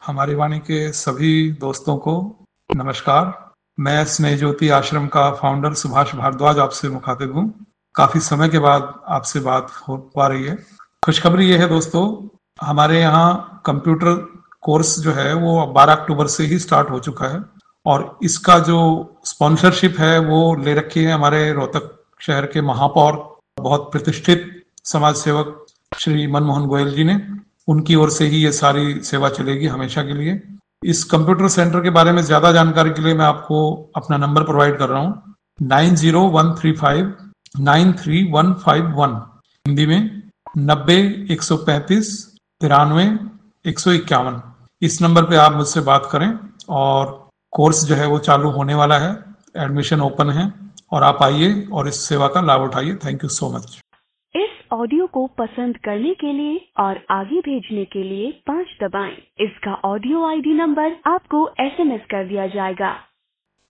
हमारी वाणी के सभी दोस्तों को नमस्कार। मैं स्नेह ज्योति आश्रम का फाउंडर सुभाष भारद्वाज आपसे मुखातिब हूँ। काफी समय के बाद आपसे बात हो पा रही है। खुशखबरी ये है दोस्तों, हमारे यहाँ कंप्यूटर कोर्स जो है वो 12 अक्टूबर से ही स्टार्ट हो चुका है और इसका जो स्पॉन्सरशिप है वो ले रखी है हमारे रोहतक शहर के महापौर, बहुत प्रतिष्ठित समाज सेवक श्री मनमोहन गोयल जी ने। उनकी ओर से ही ये सारी सेवा चलेगी हमेशा के लिए। इस कंप्यूटर सेंटर के बारे में ज्यादा जानकारी के लिए मैं आपको अपना नंबर प्रोवाइड कर रहा हूँ, 9013593151। हिंदी में 90-135-93-151। इस नंबर पे आप मुझसे बात करें और कोर्स जो है वो चालू होने वाला है, एडमिशन ओपन है और आप आइए और इस सेवा का लाभ उठाइए। Thank you so much. इस ऑडियो को पसंद करने के लिए और आगे भेजने के लिए 5 दबाएं। इसका ऑडियो आईडी नंबर आपको एसएमएस कर दिया जाएगा।